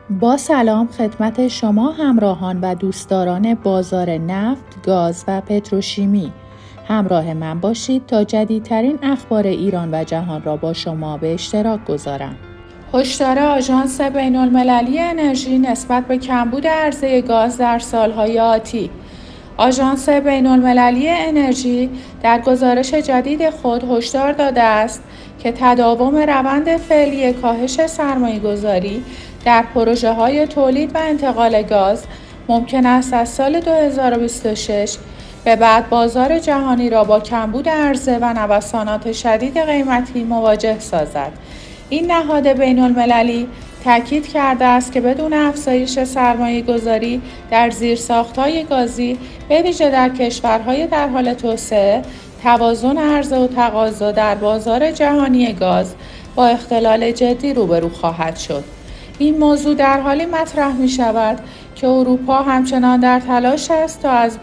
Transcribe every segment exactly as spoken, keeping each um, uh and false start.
با سلام خدمت شما همراهان و دوستداران بازار نفت، گاز و پتروشیمی. همراه من باشید تا جدیدترین اخبار ایران و جهان را با شما به اشتراک گذارم. هشدار آژانس بین‌المللی انرژی نسبت به کمبود عرضه گاز در سالهای آتی. آژانس بین‌المللی انرژی در گزارش جدید خود هشدار داده است که تداوم روند فعلی کاهش سرمایه‌گذاری در پروژه‌های تولید و انتقال گاز ممکن است از سال دو هزار و بیست و شش به بعد بازار جهانی را با کمبود عرضه و نوسانات شدید قیمتی مواجه سازد. این نهاد بین‌المللی تاکید کرده است که بدون افزایش سرمایه‌گذاری در زیرساخت‌های گازی به ویژه در کشورهای در حال توسعه، توازن عرضه و تقاضا در بازار جهانی گاز با اختلال جدی روبرو خواهد شد. این موضوع در حالی مطرح می شود که اروپا همچنان در تلاش است تا از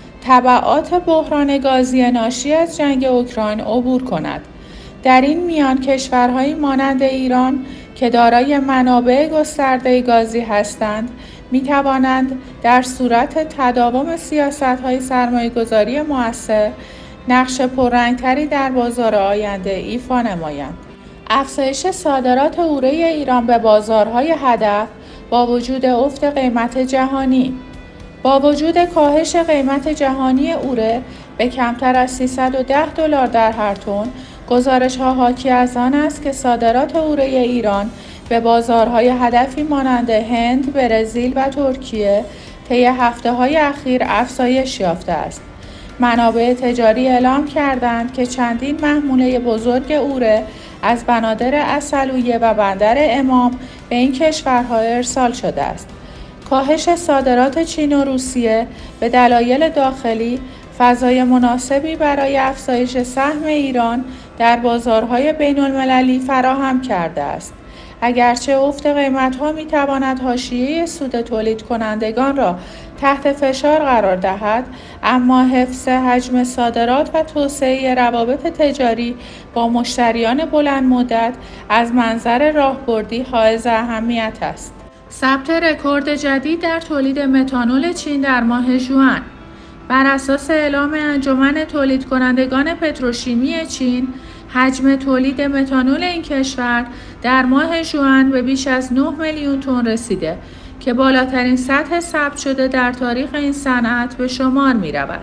تبعات بحران گازی ناشی از جنگ اوکراین عبور کند. در این میان کشورهایی مانند ایران که دارای منابع گسترده گازی هستند می توانند در صورت تداوم سیاست‌های سرمایه‌گذاری مؤثر نقش پررنگ‌تری در بازار آینده ایفا نمایند. افزایش صادرات اوره ایران به بازارهای هدف با وجود افت قیمت جهانی. با وجود کاهش قیمت جهانی اوره به کمتر از سیصد و ده دلار در هر تن، گزارش‌ها حاکی از آن است که صادرات اوره ایران به بازارهای هدفی مانند هند، برزیل و ترکیه طی هفته‌های اخیر افزایش یافته است. منابع تجاری اعلام کردند که چندین محموله بزرگ اوره از بنادر عسلویه و بندر امام به این کشورها ارسال شده است. کاهش صادرات چین و روسیه به دلایل داخلی فضای مناسبی برای افزایش سهم ایران در بازارهای بین‌المللی فراهم کرده است. اگرچه افت قیمت‌ها می‌تواند حاشیه سود تولید کنندگان را تحت فشار قرار دهد، اما حفظ حجم صادرات و توسعه روابط تجاری با مشتریان بلند مدت از منظر راهبردی حائز اهمیت است. ثبت رکورد جدید در تولید متانول چین در ماه ژوئن. بر اساس اعلام انجمن تولید کنندگان پتروشیمی چین، حجم تولید متانول این کشور در ماه ژوئن به بیش از نه میلیون تن رسیده که بالاترین سطح ثبت شده در تاریخ این صنعت به شمار می رود.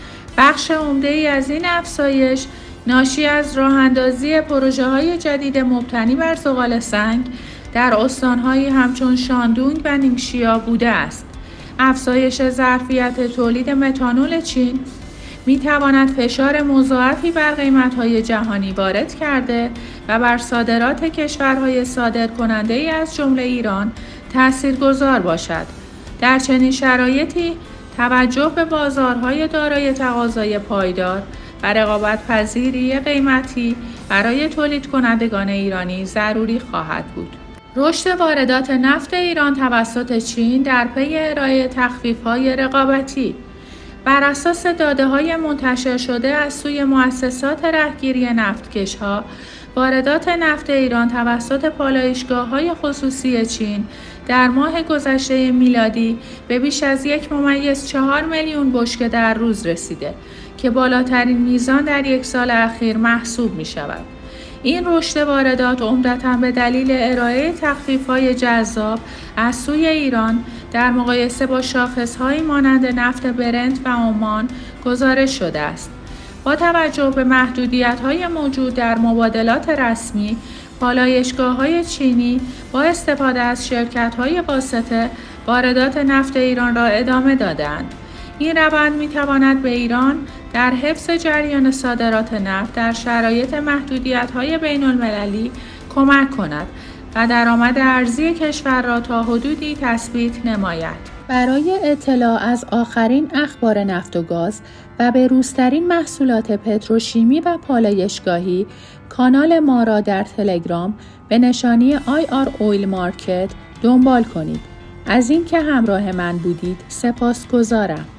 بخش عمده‌ای از این افزایش ناشی از راه‌اندازی پروژه‌های جدید مبتنی بر زغال سنگ در استان‌هایی همچون شاندونگ و نیمشیا بوده است. افزایش ظرفیت تولید متانول چین می تواند فشار مضاعفی بر قیمت‌های جهانی وارد کرده و بر صادرات کشورهای صادرکننده ای از جمله ایران تاثیرگذار باشد. در چنین شرایطی توجه به بازارهای دارای تقاضای پایدار و رقابت‌پذیری قیمتی برای تولید کنندگان ایرانی ضروری خواهد بود. رشد واردات نفت ایران توسط چین در پی ارائه تخفیف‌های رقابتی. بر اساس داده‌های منتشر شده از سوی مؤسسات رهگیری نفتکش‌ها، واردات نفت ایران توسط پالایشگاه‌های خصوصی چین در ماه گذشته میلادی به بیش از یک ممیز چهار میلیون بشکه در روز رسیده که بالاترین میزان در یک سال اخیر محسوب می‌شود. این رشد واردات عمدتاً به دلیل ارائه تخفیف‌های جذاب از سوی ایران در مقایسه با شاخص‌هایی مانند نفت برنت و عمان گزارش شده است. با توجه به محدودیت‌های موجود در مبادلات رسمی، پالایشگاه‌های چینی با استفاده از شرکت‌های واسطه واردات نفت ایران را ادامه دادند. این روند می‌تواند به ایران در حفظ جریان صادرات نفت در شرایط محدودیت‌های بین‌المللی کمک کند و درآمد ارزی کشور را تا حدودی تثبیت نماید. برای اطلاع از آخرین اخبار نفت و گاز و بروزترین محصولات پتروشیمی و پالایشگاهی، کانال ما را در تلگرام به نشانی آی آر اویل مارکت دنبال کنید. از اینکه همراه من بودید سپاسگزارم.